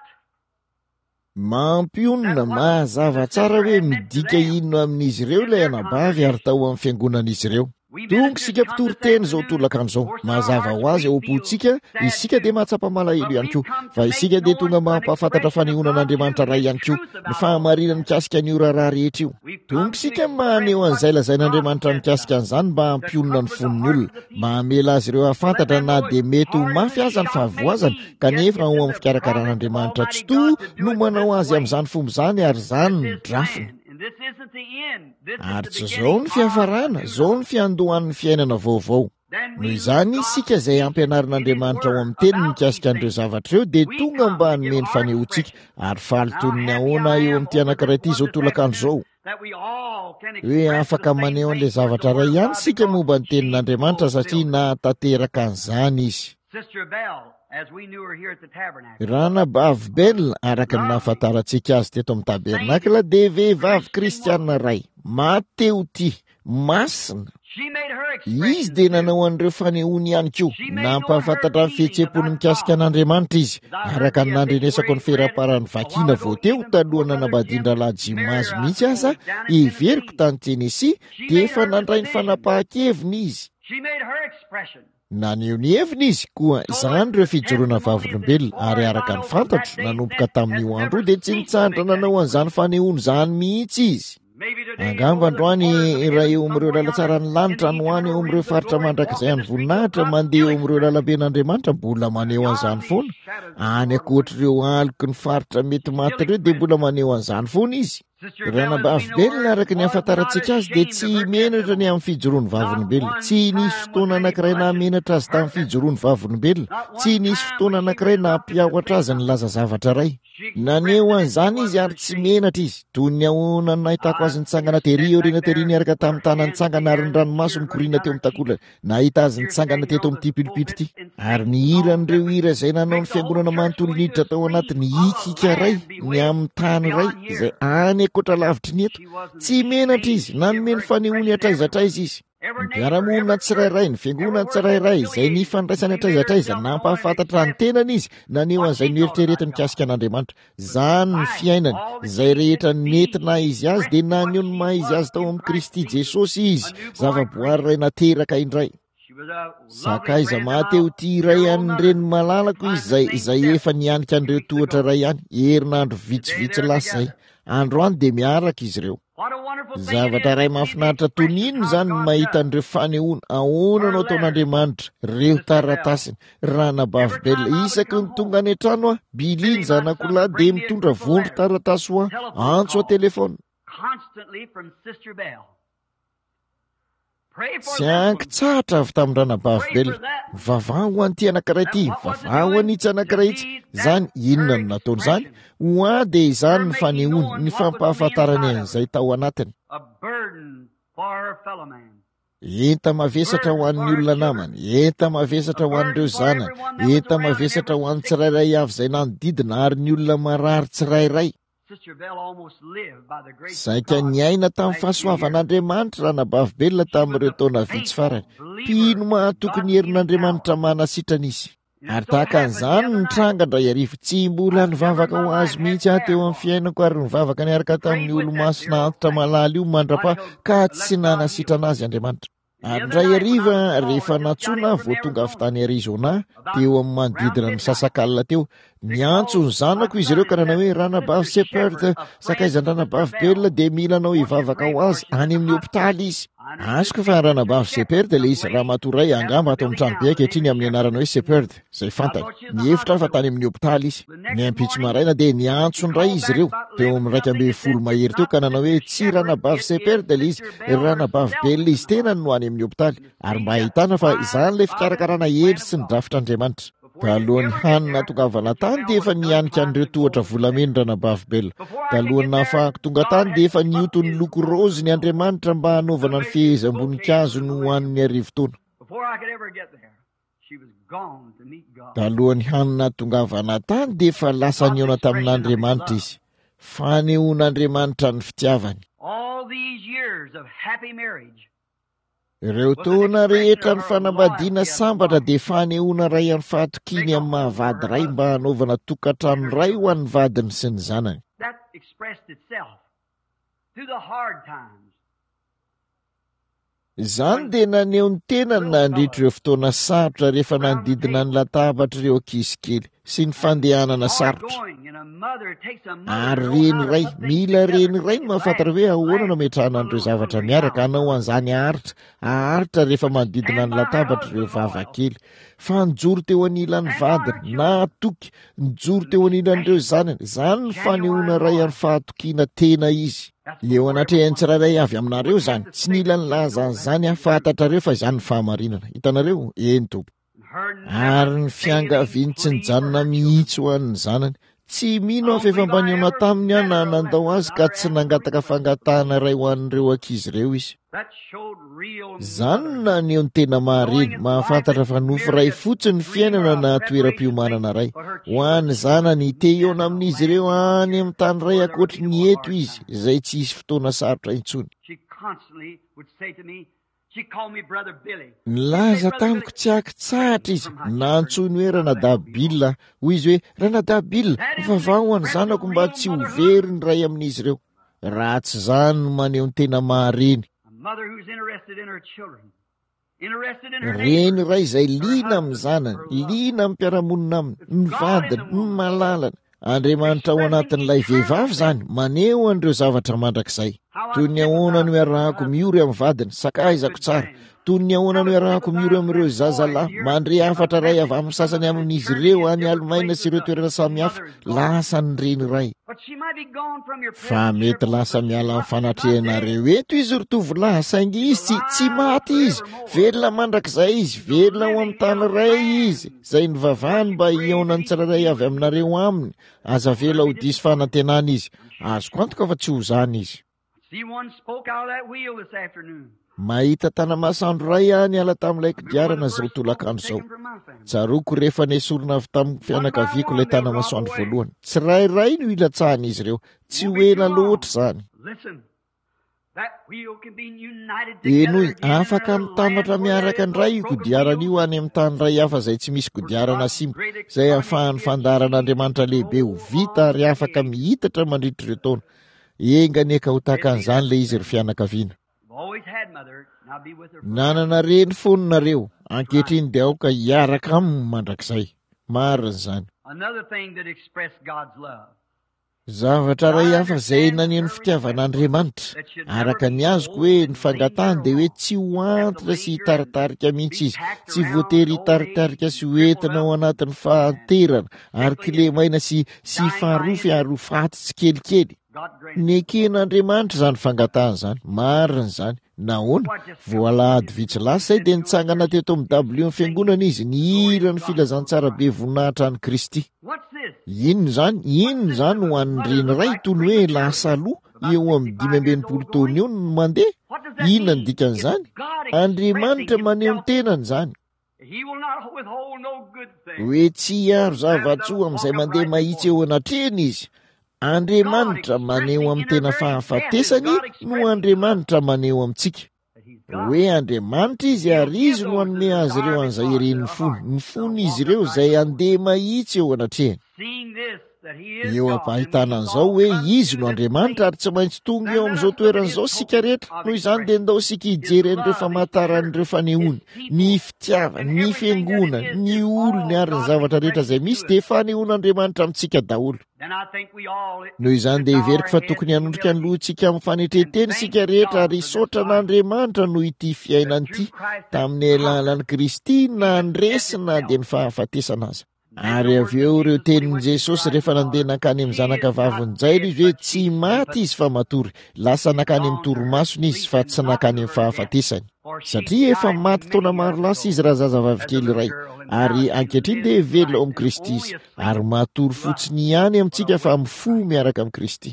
S2: Mampionina mazava tsara hoe midika inona amin'izy ireo ilay anabavy ary tao amin'ny fiangonan'izy ireo. Tonga isika mpitory teny izao tolakandro izao, mazava ho azy ao am-pontsika, isika dia mahatsapa malahelo ihany koa, fa isika dia tonga mampahafantatra fanehoanan'Andriamanitra ray ihany koa, ny fahamarinana mikasika ny ora raha rehetra io. Tonga isika maneho an'izay lazain'Andriamanitra mikasika an'izany mba hampionina ny fon'ny olona, mahamela azy ireo hafantatra na dia mety ho mafy aza ny fahavoazana, kanefa ho amin'ny fikarakaran'Andriamanitra tsy to no manao azy amin'izany fomba izany ary izany ny drafiny.
S1: This isn't the end. This
S2: Ary
S1: is
S2: tsy
S1: the
S2: izao ny
S1: beginning.
S2: fiafarana, izao ny fiandohan'ny fiainana vaovao.
S1: Then
S2: Noho
S1: we
S2: izany isika izay ampianarin'Andriamanitra ao amin'ny teniny mikasika an'ireo zavatra ireo dia tonga mba hanome ny fanehontsika ary faly toy ny ahoana eo amin'ity anankiray ity izao tolakandro izao.
S1: that we all can
S2: Hoe
S1: express
S2: afaka
S1: the same
S2: maneho an'ilay
S1: thing with
S2: zavatra
S1: the word
S2: ray
S1: of
S2: ihany
S1: God
S2: sika
S1: because
S2: momba ny
S1: we
S2: tenin'Andriamanitra
S1: fulfill.
S2: satria nahatanteraka an'izany izy.
S1: Sister Bell, as we knew her here at the tabernacle.
S2: Rana Bavy Bell araka ny nahafantarantsika azy teto amin'ny tabernakla dia vehivavy kristianina ray mateo ty masina.
S1: She made her
S2: Izy
S1: expression.
S2: dia nanao an'ireo fanehoany ihany koa, nampahafantatra ny fihetseham-pony mikasika an'Andriamanitra izy araka ny nandrenesako ny feraparany vakina vao teo talohana nabadin-dralahy Jimazy mihitsy aza everiko tany Tenesia dia efa nandray ny fanapahan-keviny izy.
S1: She made her expression.
S2: Naneho ny heviny izy koa izany ireo fijoroana vavolombelona ary araka ny fantatro nanomboka tamin'io andro dia tsy nitsahatra nanao an'izany fanehoana izany mihitsy izy.
S1: Maybe today
S2: Angamba androany raha eo amin'ireo lalatsara ny lanitra no any eo amin'ireo faritra mandrakizay any voninahitra mandeha eo amin'ireo lalaben'Andriamanitra mbola maneho an'izany foana. Any ankoatr'ireo aloky ny faritra mety maty ireo dia mbola maneho an'izany foana izy. Rana Bavy Bell araka ny ahafantarantsika azy dia tsy menatra ny amin'ny fijoroany vavolombelona. Tsy nisy fotoana anankiray na menatra azy tamin'ny fijoroany vavolombelona. Tsy nisy fotoana anankiray na ampiawatra azy ny laza zavatra ray. Naneho an'izany izy ary tsy menatra izy. Toy ny ahoana no nahitako azy nitsangana tery oriana tery niaraka tamin'ny tana nitsangana ary ny ranomaso nikorina teo amin'ny takolana. Nahita azy nitsangana teto amin'ity pilipitra ity. Ary ny hiran'ireo hira izay nanao ny fiangonana manontolo niditra tao anatin'ny ikika ray, ny amin'ny tany ray izay any ankoatra lavitry ny eto. Tsy menatra izy, nanome ny fanehoany hatraizatraiza izy. Ny mpiaramonina tsirairay, ny fiangonana tsirairay izay nifandraisany hatraizatraiza nampahafantatra ny tenany izy, naneho an'izay noeritreretiny mikasika an'Andriamanitra. Izany ny fiainany, izay rehetra nentina izy azy dia naneho ny maha izy azy tao amin'ny Kristy Jesosy izy, zavaboary iray nateraka indray.
S1: she was a
S2: Sakaiza mateo ty iray an'ireny malalako izy izay izay efa nianika an'ireo tohatra ray ihany, herinandro vitsivitsy lasa izay. Androany dia miaraka izy ireo.
S1: what a wonderful thing it
S2: Zavatra
S1: is.
S2: ray mahafinaritra toy ny inona izany no mahita an'ireo fanehoana ahoana no ataon'Andriamanitra reo taratasiny. Rana Bavy Bell isaky ny tonga any an-trano a biliny zanakolahy dia mitondra vondro taratasy ho a antso a telefona.
S1: Constantly from Sister Bell. Pray for
S2: Tsy
S1: this one.
S2: ankitsahatra avy tamin'ny Rana Bavy Bell. Vavaho an'ity anankiray ity, vavaho an'itsy anankiray itsy. Izany inona no nataony izany? Ho a dia izany ny fanehoany, ny fampahafantarany an'izay tao anatiny.
S1: A burden for her fellow man.
S2: enta mavesatra ho an'ny olona namany, enta mavesatra ho an'ireo zanany, enta mavesatra ho an'ny tsirairay avy izay nanodidina ary ny olona marary tsirairay. Saika niaina tamin'ny fahasoavan'Andriamanitra ranabavy-belona tamin'ireo taona vitsy farany. Mpino mahatokony herin'Andriamanitra manasitrana izy. Ary tahaka an'izany ny tranga indray arivo, tsy mbola nivavaka ho azy mihitsy aho teo amin'ny fiainako ary nivavaka niaraka tamin'ny olo-masina antitra malala io mandra-pa ka tsy nanasitrana azy Andriamanitra. Ary ndray ariva rehefa natsoina vao tonga avy tany Arizona teo amin'ny manodidina ny sasakalina teo, niantso ny zanako izy ireo ka nanao hoe ranabavy Shepherd sakaizany ranabavy belona dia mila anao hivavaka ho azy any amin'ny hopitaly izy. Azoko fa ranabavy Shepherd le izy raha matoray angamba ato amin'ny tranobe ankehitriny amin'ny anarana hoe Shepherd zay fantany. Nihevitra fa tany amin'ny hopitaly izy. Ny ampitso maraina dia niantso ndray izy ireo teo amin'ny raika ambin'ny folo mahery teo ka nanao hoe tsy ranabavy Shepherd le izy, ranabavy belona izy tena no any amin'ny hopitaly, ary mba ahitana fa izany le fikarakarana hery sy ny drafitr'Andriamanitra. Talohan'ny hanina tongavana tany dia efa nianika an'ireo tohatra volamena ranabavy belona. Talohan'ny nahafahako tonga tany dia efa nioto ny loko rozy ny Andriamanitra mba hanaovana ny fehezam-boninkazo no hoan'ny arivo taona. Talohan'ny hanina tongavana tany dia efa lasa niona tamin'Andriamanitra izy. Fanehoan'Andriamanitra ny fitiavany. Ireo taona rehetra ny fanambadiana sambatra dia fanehoana ray amin'ny fahatokiny amin'ny mahavady ray mba hanaovana tokantrano ray ho an'ny vadiny sy ny zanany. Izany dia naneho ny tenany nandritra ireo fotoana sarotra rehefa nanodidina ny latabatra ireo ankizy kely sy ny fandehanana sarotra. Ary reny ray, mila reny ray no mahafantatra hoe ahoana no ametrahana an'ireo zavatra miaraka hanao an'izany aharitra, aharitra rehefa manodidina ny latabatra ireo vavakely. Fa nijoro teo anilan'ny vadiny na atoky, nijoro teo anilan'ireo zanany, izany ny fanehoana ray amin'ny fahatokiana tena izy. Eo anatrehany tsirairay avy aminareo izany, tsy nila ny laza an'izany aho fantatrareo fa izany ny fahamarinana. Hitanareo, eny tompoko. Ary ny fiangaviany tsy nijanona mihitsy ho an'ny zanany, tsy mino aho fefambaniona taminy aho na nandao azy ka tsy nangataka fangatahana ray ho an'ireo ankizy ireo izy. Izany no naneho ny tena mariny, mahafantatra fa nofo ray fotsiny fiainana na toeram-piomanana ray. Ho an'ny zanany te hiona amin'izy ireo any amin'ny tany ray ankoatry ny eto izy, izay tsy hisy fotoana sarotra intsony. Nilaza tamiko tsy aki-tsahatra izy, nantsony hoe Ranadabil, hoy izy hoe Ranadabil, mivavao ho an'ny zanako mba tsy ho very ny ray amin'izy ireo. Raha tsy izany no maneho ny tena mariny. Reny ray izay liana amin'ny zanany, liana amin'ny mpiara-monina aminy, ny vadiny, ny malalana. Andriamanitra ao anatin'ilay vehivavy izany maneho an'ireo zavatra mandrakizay. Toy ny ahoana no iarahako miory amin'ny vadiny, sakaizako tsara. Toy ny ahoana no iarahako miory amin'ireo zazalahy, mandre hafatra ray avy amin'ny sasany amin'izy ireo any Alemaina sy ireo toerana samihafa, lasa ny reny ray. Fa mety lasa miala amin'ny fanatrehanareo eto izy ry tovolahy, saingy izy tsy, tsy maty izy, velona mandrakizay izy, velona ho amin'ny tany ray izy, izay nivavahany mba hiaona ny tsirairay avy aminareo aminy. Aza vela ho diso fanantenana izy, azoko antoka fa tsy ho zany izy. Mahita tanamasoandro ray any ala tamin'ilay kodiarana zao tolakandro zao. Tsaroko rehefa nesorina avy tamin'ny fianakaviako ilay tanamasoandro voalohany. Tsy rairay no ilatsahan'izy ireo, tsy ho ela loatra izany. Enoy, afaka mitambatra miaraka indray io kodiarana io any amin'ny tany ray hafa izay tsy misy kodiarana simba, izay ahafahan'ny fandaharan'Andriamanitra lehibe ho vita ary afaka mihitatra mandritra ireo taona. Engany eka ho tahaka an'izany le izy ry fianakaviana. Nanana reny foninareo, ankehitriny dia aoka hiaraka aminy mandrakizay. Marina izany. Zavatra ray hafa izay naneho ny fitiavan'Andriamanitra, araka ny azoko hoe ny fangatahany dia hoe tsy ho antitra sy hitaritarika mihitsy izy, tsy voatery hitaritarika sy hoentina ao anatin'ny fahanterana ary kilemaina sy sy faharofy ary ho faty tsy kelikely. Neken'Andriamanitra izany fangatahana izany, marina izany. Nahoana? Voalahady vitsy lasa dia nitsangana teto amin'ny dabilio ny fiangonana izy, nihira ny filazantsara be voninahitra any Kristy. Inona izany? Inona izany ho an'ny reny ray toy ny hoe lasa aloha, eo amin'ny dimy ambinipolo taona eo no mandeha. Inona ny dikan'izany? Andriamanitra maneho ny tenany izany. Hoe tsy hiaro zava-tsoa amin'izay mandeha mahitsy eo anatrehany izy. Andriamanitra maneho amin'ny tena fahafatesany no Andriamanitra maneho amintsika. Hoe Andriamanitra izy ary izy no hanome azy ireo an'izay iren'ny fony. Ny fony izy ireo izay andeha mahitsy eo anatrehany. Eo ampahitana an'izao hoe izy no Andriamanitra ary tsy maintsy tonga eo amin'izao toeran'izao sika rehetra. Noho izany dia ndao sika hijery an'ireo famantaran'ireo fanehoany, ny fitiavana, ny fiangonana, ny olony ary ny zavatra rehetra izay misy dia fanehoan'Andriamanitra amintsika daholo. Noho izany dia iveriko fa tokony hanondrika ny lohantsika amin'ny fanetreteny sika rehetra ary hisaotra an'Andriamanitra noho ity fiainany ity tamin'ny alalan'i Kristy na andresy na dia ny fahafatesana azy. Ary avy eo ireo tenin'i Jesosy rehefa nandeha nakany amin'ny zanaka vaviny Jairo izy hoe tsy maty izy fa matory, lasa nakany amin'ny toromasony izy fa tsy nakany amin'ny fahafatesany. Satria efa maty taona maro lasa izy raha zazavavy kely iray, ary ankehitriny dia velona ao amin'ny Kristy izy, ary matory fotsiny ihany amintsika fa mifoha miaraka amin'ny Kristy.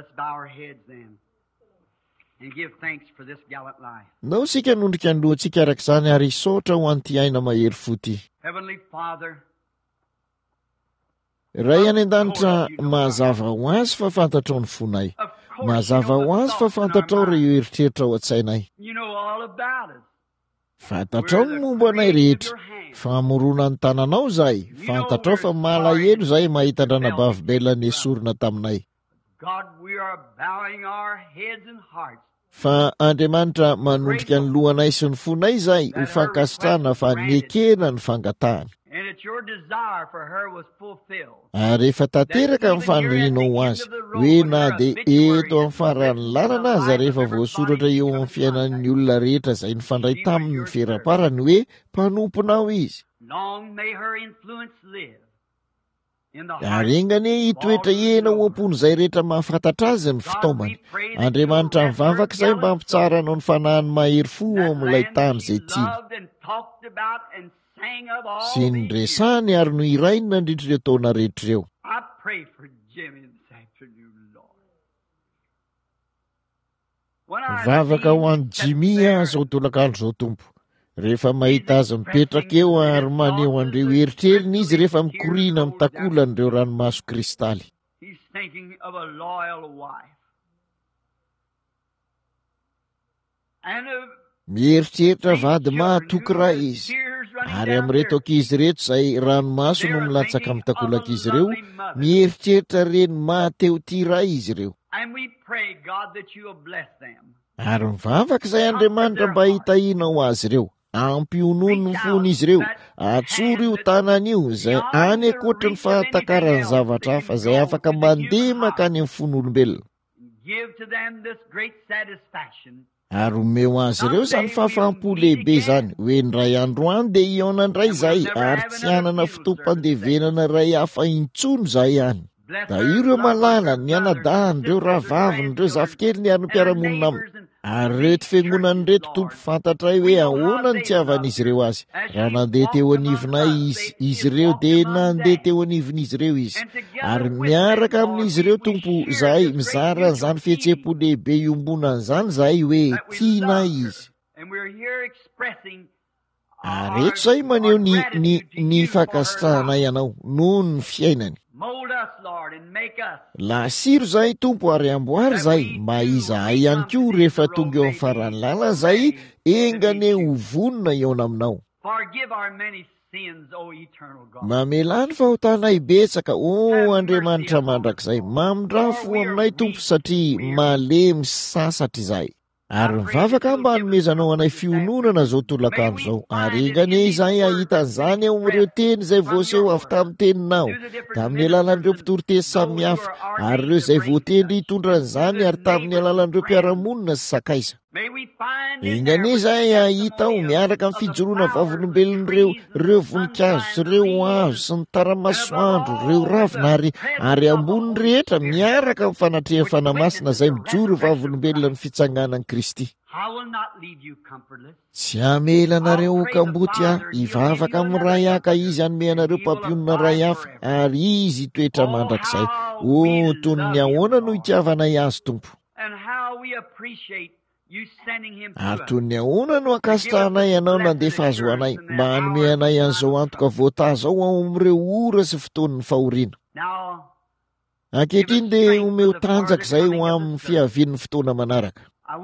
S2: Nao sika nondrika ny lohantsika araka izany ary hisaotra ho an'ity aina mahery fo ity. Ray any an-danitra, mazava ho azy fa fantatrao ny fonay. Mazava ho azy fa fantatrao ireo eritreritra ao an-tsainay. Fantatrao ny momba anay rehetra. Famorona ny tananao zahay. Fantatrao fa malahelo zahay mahita andranabavy nesorina taminay. Fa Andriamanitra manondrika ny lohanay sy ny fonay zahay ho fankasitrana fa niekena ny fangatahana. Ary efa tanteraka amin'ny fanorinao ho azy, hoe na dia eto amin'ny farany lalana aza rehefa voasoratra eo amin'ny fiainan'ny olona rehetra izay nifandray tamin'ny feraparany hoe mpanomponao izy. Ary engane hitoetra ena ho ampony izay rehetra mahafantatra azy ny fitaomany. Andriamanitra mivavaka izay mba hampitsarana ny fanahiny mahery fo amin'ilay tany izay tiany. Sy ny resahany ary no irainy nandritra ireo taona rehetra ireo. Mivavaka ho an'i Jimmy izao tolakandro izao Tompo. Rehefa mahita azy mipetraka eo ary maneho an'ireo eritreriny izy rehefa mikoriana mitakolan'ireo ranomaso kristaly. Mieritreritra vady mahatoky ray izy. Ary amin'ireto ankizy reto izay ranomaso no milatsaka mitakolaka izy ireo, mieritreritra reny mahateo ty ray izy ireo. Ary mivavaka izay Andriamanitra mba hitahiana ho azy ireo. Ampionono ny fony izy ireo, atsoro io tanany io izay any ankoatra ny fahatakarany zavatra hafa izay afaka mandeha makany amin'ny fon'olombelona. Ary omeo azy ireo izany fahafaham-po lehibe izany, hoe ny ray andro any dia ihaonandray izahay ary tsy hanana fotoam-pandevenana ray hafa intsony izahay any. Da ireo malala, ny anadahany, ireo rahavaviny, ireo zafikely ary ny mpiaramonina aminy. Ary reto fiangonany reto Tompo fantatray hoe ahoana ny tiavan'izy ireo azy. Raha nandeha teo anivonay izy, izy ireo dia nandeha teo anivon'izy ireo izy. Ary miaraka amin'izy ireo Tompo, zahay mizara an'izany fihetseham-po lehibe iombonan'izany zahay hoe tianay izy. Ary eto izay maneho ny ny ny fankasitrahanay ianao noho ny fiainany. Lasiro zahay Tompo ary amboary zahay mba izahay ihany koa rehefa tonga eo amin'ny farany lalana zahay engane ho vonona eo aminao. Mamelany fahotanay betsaka o Andriamanitra mandrakizay, mamindrafo aminay Tompo satria malemy sasatra izahay. Ary mivavaka mba hanomezanao anay fiononana zao tolakandro zao, ary engane izahay ahita an'izany ao amin'ireo teny izay voaseho avy tamin'ny teninao, tamin'ny alalan'ireo mpitoroteny samihafa, ary ireo izay voatendry hitondra an'izany ary tamin'ny alalan'ireo mpiaramonina sy sakaiza. Engane izahay ahita ao miaraka amin'ny fijoroana vavolombelon'ireo ireo voninkazo, ireo hazo sy ny taramasoandro, ireo ravina ary ary ambony rehetra miaraka amin'ny fanatrehany fanamasina izay mijoro vavolombelona ny fitsanganan'i Kristy. Tsy hamela anareo kamboty aho, hivavaka amin'ny ray haka izy hanome anareo mpampionona ray hafa, ary izy toetra mandrakizay. O, toy ny ahoana no hitiavanay azy Tompo. ary toy ny ahoana no akasitrahanay ianao nandefa azo anay mba hanome anay an'izao antoka voatazao ao amin'ireo ora sy fotoan'ny fahoriana. Ankehitriny dia omeo tanjaka izay ho amin'ny fiavian'ny fotoana manaraka.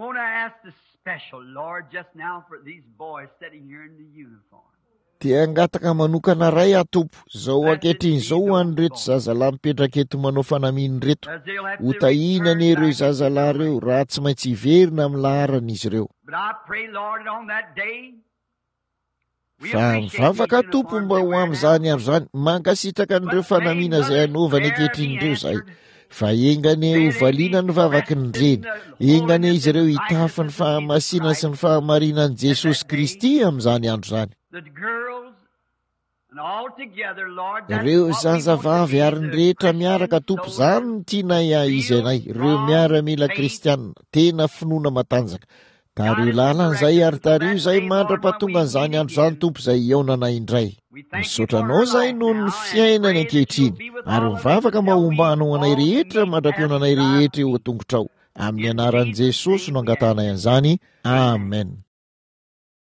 S2: Dia angataka manokana ray atompo izao ankehitriny izao ho an'ireto zazalahy mipetraka eto manao fanamiany reto, ho tahinany ireo zazalahy ireo raha tsy maintsy hiverina amin'ny laharan'izy ireo. Fa mivavaka tompo mba ho amin'izany andro izany mankasitraka an'ireo fanamiana izay anaovany ankehitriny ireo izahay. Fa engane ho valiana ny vavaky ny reny, engane izy ireo hitafy ny fahamasinana sy ny fahamarinan'i Jesosy Kristy amin'izany andro izany. Ireo zazavavy ary ny rehetra miaraka tompo izany ny tianay izy anay, ireo miaramila kristianina tena finoana matanjaka. Tario lalan'izay ary tario izay mandra-pahatonga an'izany andro izany tompo izay iaonanay indray. Misaotranao izay noho ny fiainany ankehitriny, ary mivavaka mahomba hanao anay rehetra mandra-piaona anay rehetra eo an-tongotrao. Amin'ny anaran'i Jesosy no angatanay an'izany. Amen.